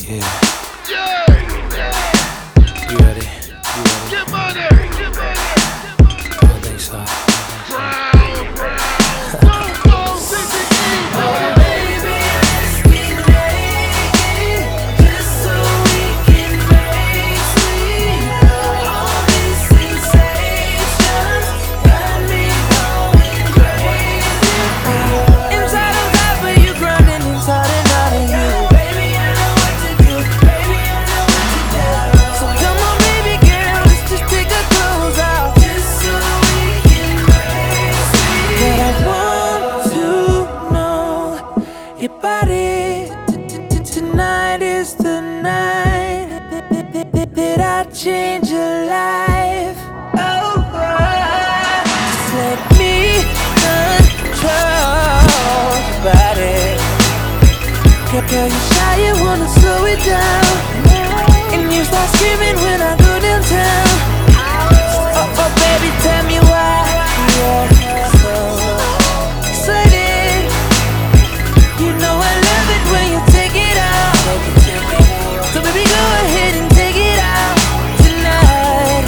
Yeah. Yeah. You ready? You ready? Get money. Get money. I don't think so. Brown. Go, CTE. Baby, let's get naked, just so we can make sweet love. All these sensations got me going crazy. Inside I'm tired, but you grinding inside and out of you. Baby, I know what to do. Baby, I know what to do. So come on, baby girl, let's just take our clothes off, just so we can make sweet. But I want to know your body. Tonight is the night that I change your life. Oh, just let me control your body. Girl, you shy, you wanna slow it down, and you start screaming when I go downtown. Oh, baby, tell me why you're so excited. You know I love it when you take it out. So baby, go ahead and take it out tonight.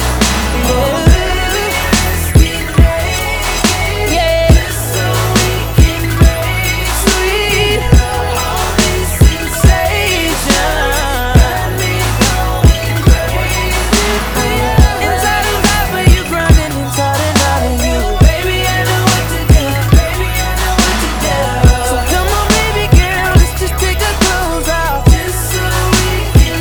Yeah. Yeah. So we can make sweet all these sensations. Got me going crazy. Inside and out, but you grinding inside and out of you. Baby, I know what to do. Baby, I know what to do. So come on, baby girl, let's just take our clothes off, just so we can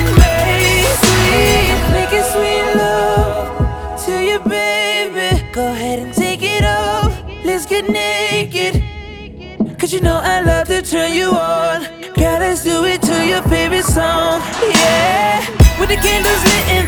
make it sweet love to you, baby. Go ahead and take it off. Let's get naked, 'cause you know I love to turn you on. Girl, let's do it to your favorite song. Yeah, with the candles lit in